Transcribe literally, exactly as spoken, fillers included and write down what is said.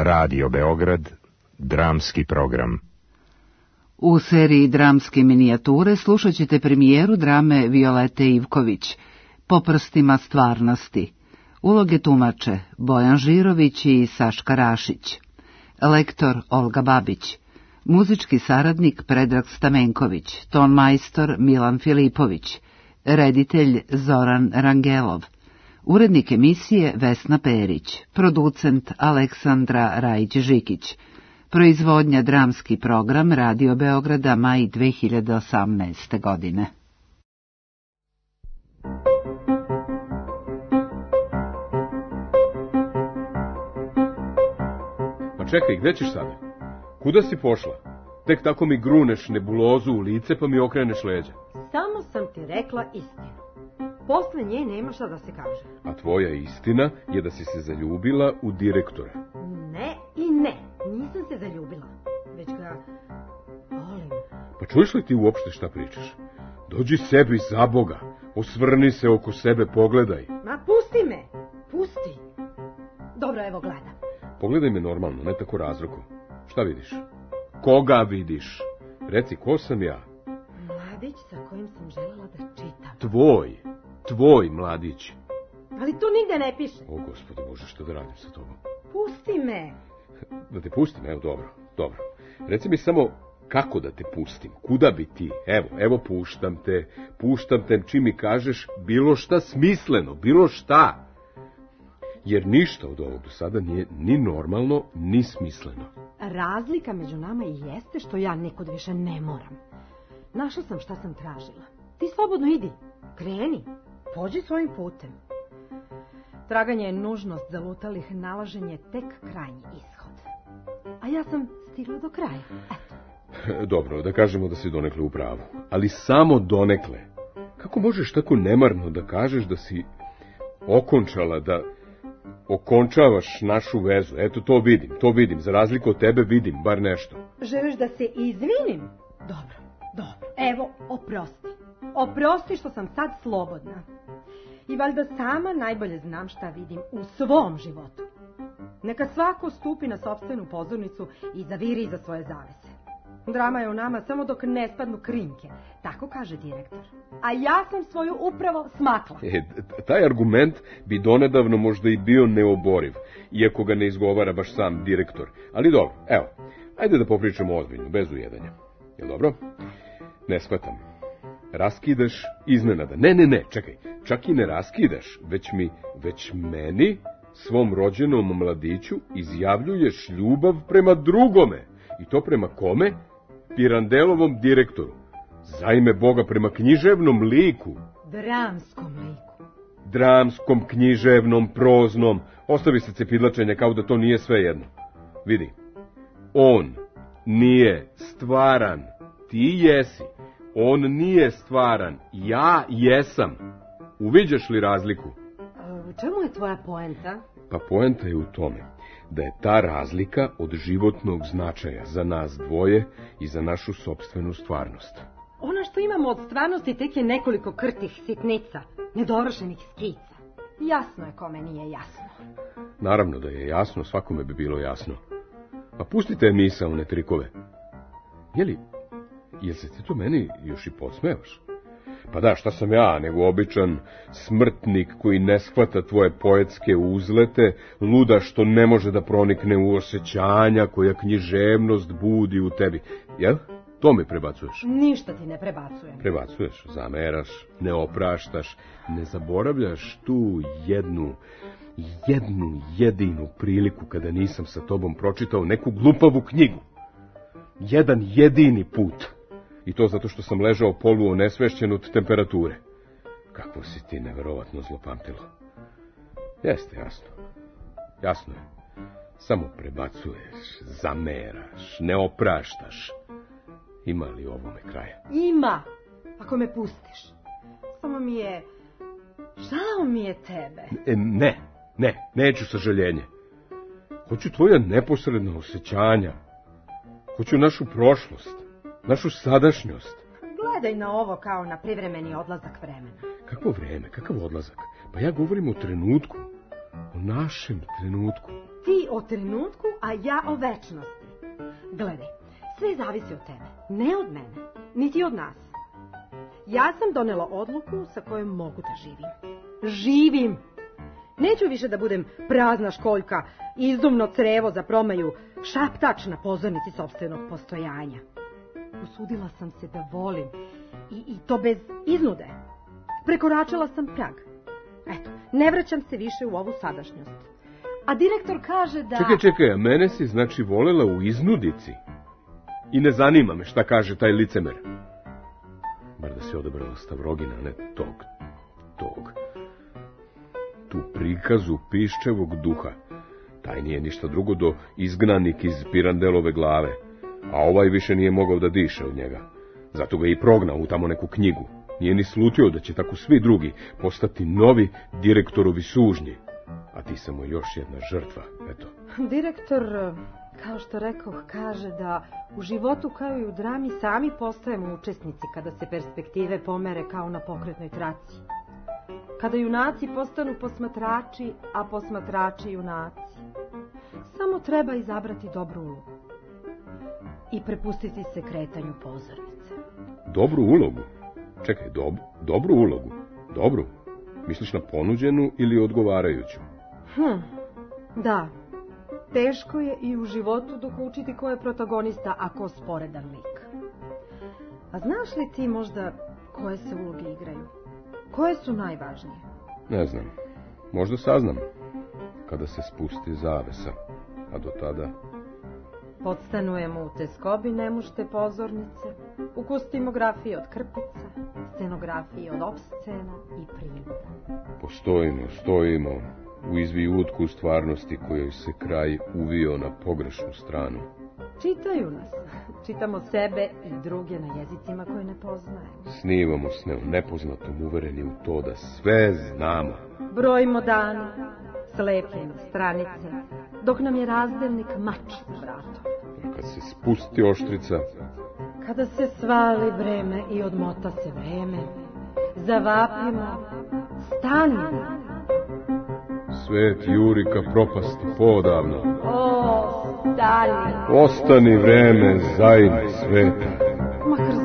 Radio Beograd, dramski program. U seriji dramske minijature slušat ćete premijeru drame Violete Ivković, Po prstima stvarnosti. Uloge tumače Bojan Žirović i Saška Rašić. Lektor Olga Babić. Muzički saradnik Predrag Stamenković. Ton majstor Milan Filipović. Reditelj Zoran Rangelov. Urednik emisije Vesna Perić. Producent Aleksandra Rajić-Žikić. Proizvodnja dramski program Radio Beograda, maj dve hiljade osamnaeste. godine. Pa čekaj, gde ćeš sada? Kuda si pošla? Tek tako mi gruneš nebulozu u lice pa mi okreneš leđa. Samo sam ti rekla istinu. Posle nje nema šta da se kaže. A tvoja istina je da si se zaljubila u direktora. Ne i ne, nisam se zaljubila, već ga volim. Pa čuješ li ti uopšte šta pričaš? Dođi sebi za Boga, osvrni se oko sebe, pogledaj. Ma pusti me, pusti. Dobro, evo gledam. Pogledaj me normalno, ne tako razrokom. Šta vidiš? Koga vidiš? Reci, ko sam ja? Mladić sa kojim sam želela da čitam. Tvoj, tvoj mladić. Ali tu nigde ne piše. O, Gospode Bože, što da radim sa tobom? Pusti me. Da te pustim, evo, dobro, dobro. Reci mi samo kako da te pustim, kuda bi ti? Evo, evo puštam te, puštam te čim mi kažeš bilo šta smisleno, bilo šta. Jer ništa od ovog do sada nije ni normalno, ni smisleno. Razlika među nama i jeste što ja nikud više ne moram. Našla sam šta sam tražila. Ti slobodno idi, kreni, pođi svojim putem. Traganje je nužnost zalutalih, nalaženje tek krajnji ishod. A ja sam stigla do kraja, eto. Dobro, da kažemo da si donekle u pravu, ali samo donekle. Kako možeš tako nemarno da kažeš da si okončala, da okončavaš našu vezu? Eto, to vidim, to vidim, za razliku od tebe vidim bar nešto. Želiš da se izvinim? Dobro, dobro, evo, oprosti. Oprosti što sam sad slobodna. I valjda sama najbolje znam šta vidim u svom životu. Neka svako stupi na sopstvenu pozornicu i zaviri iza svoje zavese. Drama je u nama samo dok ne spadnu krinke, tako kaže direktor. A ja sam svoju upravo smakla. E, taj argument bi donedavno možda i bio neoboriv, iako ga ne izgovara baš sam direktor. Ali dobro, evo, ajde da popričamo ozbiljno, bez ujedanja. Jel dobro? Ne shvatam. Raskidaš iznenada. Ne, ne, ne, čekaj. Čak i ne raskidaš, već mi, već meni, svom rođenom mladiću, izjavljuješ ljubav prema drugome. I to prema kome? Pirandelovom direktoru. Za ime Boga, prema književnom liku. Dramskom liku. Dramskom, književnom, proznom. Ostavi se cepidlačenja kao da to nije sve jedno. Vidi, on nije stvaran. Ti jesi. On nije stvaran, ja jesam. Uviđaš li razliku? U čemu je tvoja poenta? Pa poenta je u tome da je ta razlika od životnog značaja za nas dvoje i za našu sopstvenu stvarnost. Ono što imamo od stvarnosti tek je nekoliko krtih sitnica, nedovršenih skica. Jasno je kome nije jasno. Naravno da je jasno, svakome bi bilo jasno. Pa pustite misaone trikove. Jeli... Jel se ti to meni još i podsmevaš? Pa da, šta sam ja, nego običan smrtnik koji ne shvata tvoje poetske uzlete, luda što ne može da pronikne u osjećanja koja književnost budi u tebi. Jel? To mi prebacuješ? Ništa ti ne prebacujem. Prebacuješ, zameraš, ne opraštaš, ne zaboravljaš tu jednu, jednu jedinu priliku kada nisam sa tobom pročitao neku glupavu knjigu. Jedan jedini put. I to zato što sam ležao polu onesvešćen od temperature. Kako si ti neverovatno zlopamtilo. Jeste, jasno. Jasno je. Samo prebacuješ, zameraš, ne opraštaš. Ima li ovome kraja? Ima, ako me pustiš. Samo mi je... žao mi je tebe. E, ne, ne, neću sažaljenje. Hoću tvoja neposredna osjećanja. Hoću našu prošlost, našu sadašnjost. Gledaj na ovo kao na privremeni odlazak vremena. Kakvo vreme, kakav odlazak? Pa ja govorim o trenutku, o našem trenutku. Ti o trenutku, a ja o večnosti. Gledaj, sve zavisi od tebe, ne od mene, niti od nas. Ja sam donela odluku sa kojom mogu da živim. Živim! Neću više da budem prazna školjka, izumno crevo za promaju, šaptač na pozornici sopstvenog postojanja. Usudila sam se da volim i, i to bez iznude. Prekoračila sam prag. Eto, ne vraćam se više u ovu sadašnjost. A direktor kaže da... Čekaj, čekaj, a mene si znači volela u iznudici? I ne zanima me šta kaže taj licemer. Bar da si odabrala Stavrogina, a ne tog, tog. Tu prikazu piščevog duha. Taj nije ništa drugo do izgnanik iz Pirandelove glave. A ovaj više nije mogao da diše od njega. Zato ga i prognao u tamo neku knjigu. Nije ni slutio da će tako svi drugi postati novi direktorovi sužnji. A ti samo još jedna žrtva, eto. Direktor, kao što rekoh, kaže da u životu kao i u drami sami postajemo učesnici kada se perspektive pomere kao na pokretnoj traci. Kada junaci postanu posmatrači, a posmatrači junaci. Samo treba izabrati dobru ulogu i prepustiti se kretanju pozornice. Dobru ulogu? Čekaj, dob, dobru ulogu? Dobru? Misliš na ponuđenu ili odgovarajuću? Hm, da. Teško je i u životu dokučiti ko je protagonista, a ko sporedan lik. A znaš li ti možda koje se uloge igraju? Koje su najvažnije? Ne znam. Možda saznam. Kada se spusti zavesa. A do tada... Podstanujemo u teskobi nemušte pozornice, u kostimografiji od krpica, scenografiji od opscena i priluda. Postojimo, stojimo u izvijutku stvarnosti kojoj se kraj uvio na pogrešnu stranu. Čitaju nas. Čitamo sebe i druge na jezicima koje ne poznajemo. Snivamo sne o nepoznatom, uvereni u to da sve znamo. Brojimo dani, slepljeno stranice, dok nam je razdelnik mač za vratom. A kad se spusti oštrica... Kada se svali vreme i odmota se vreme, zavapimo, stanimo. Svet juri ka propasti podavno. O, stani. Ostani vreme, zaim sveta. Makar